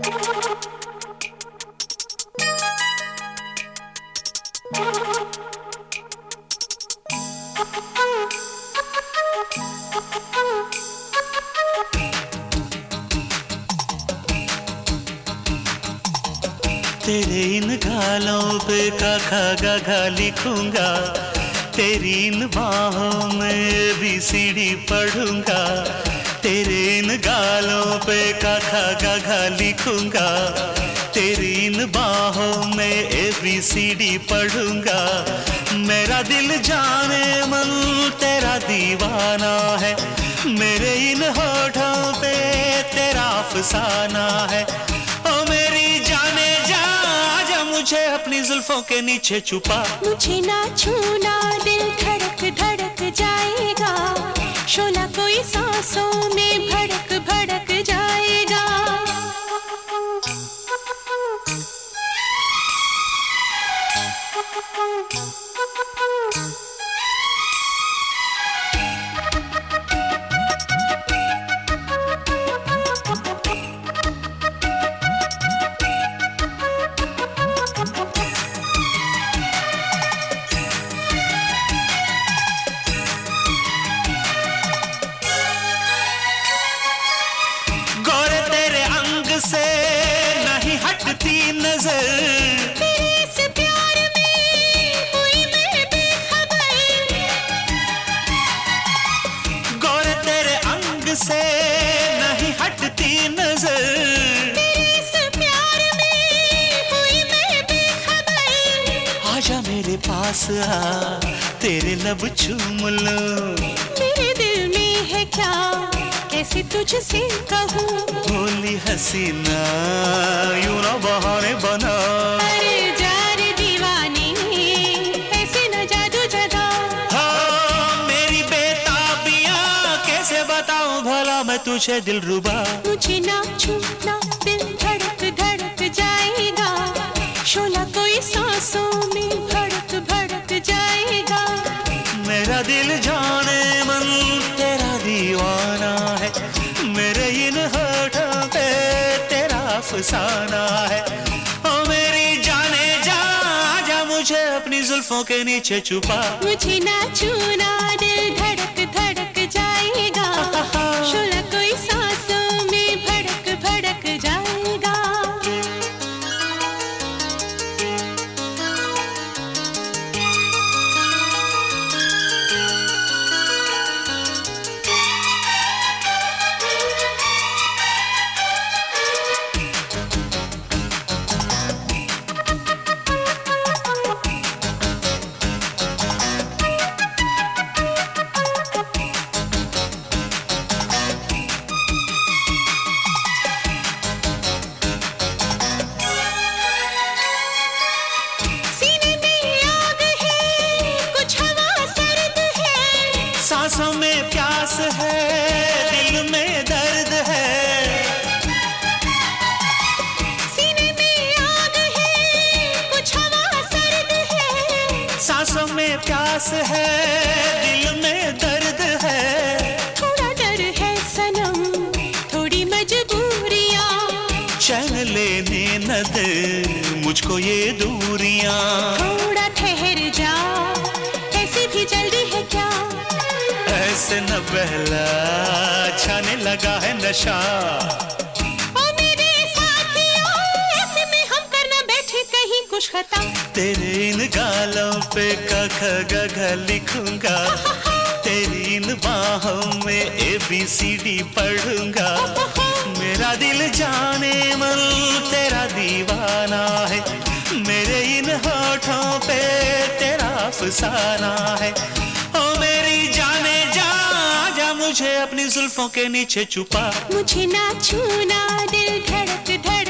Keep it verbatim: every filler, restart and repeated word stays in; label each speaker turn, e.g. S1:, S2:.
S1: तेरे इन गालों पे का खा गा गा लिखूंगा, तेरी इन बाहों में भी सीढ़ी पढ़ूंगा। तेरे इन गालों पे का खा गा गा लिखूंगा, तेरी इन बाहों में ए बी सी डी पढ़ूंगा। मेरा दिल जाने मन तेरा दीवाना है, मेरे इन होठों पे तेरा अफसाना है। ओ मेरी जाने जा, आजा मुझे अपनी जुल्फों के नीचे छुपा।
S2: मुझे ना छूना, दिल धड़क धड़क जाएगा, शोला कोई सांसों में भड़क भड़क जाएगा।
S1: से नहीं हटती नजर,
S2: तेरे इस प्यार में हुई मैं बेखबर।
S1: गोरे तेरे अंग से नहीं हटती नजर,
S2: तेरे इस प्यार में हुई मैं बेखबर।
S1: आजा मेरे पास आ, तेरे लब चूम लूं।
S2: मेरे दिल में है क्या, कैसे तुझसे कहूँ।
S1: बोली हसीना यूं ना बहाने बना।
S2: अरे जा रे दीवानी, ऐसे न जादू जगा।
S1: हाँ मेरी बेताबियां कैसे बताऊं भला मैं तुझे दिलरुबा।
S2: मुझे ना छूना, दिल धड़क धड़क जाएगा, शोला कोई सांसों में भड़क भड़क जाएगा।
S1: मेरा दिल जाने मन तेरा दीवाना है, मेरे इन होठों पे तेरा अफसाना है। ओ मेरी जाने जा, आजा मुझे अपनी जुल्फों के नीचे छुपा।
S2: मुझे ना छूना, दिल धड़क धड़क जाएगा, शोला कोई सांसों में भड़क भड़क जाएगा।
S1: सांसों में प्यास है, दिल में दर्द है।
S2: सीने में आग है, कुछ हवा सर्द है।
S1: सांसों में प्यास है, दिल में दर्द है।
S2: थोड़ा डर है सनम, थोड़ी मजबूरियां,
S1: चैन लेने न दे मुझको ये दूरियां।
S2: थोड़ा ठहर जा, ऐसी भी जल्दी है क्या।
S1: ऐसे न बहला, छाने लगा है नशा।
S2: ओ मेरे साथियों, ऐसे में हम करना बैठे कहीं कुछ खता।
S1: तेरे इन गालों पे का ख ग घ लिखूंगा, तेरी इन बाहों में ए बी सी डी पढ़ूंगा। मेरा दिल जाने मन तेरा दीवाना है, मेरे इन होठों पे तेरा अफसाना है। ओ मेरी जाने जा, आजा मुझे अपनी जुल्फों के नीचे छुपा।
S2: मुझे ना छूना, दिल धड़क धड़क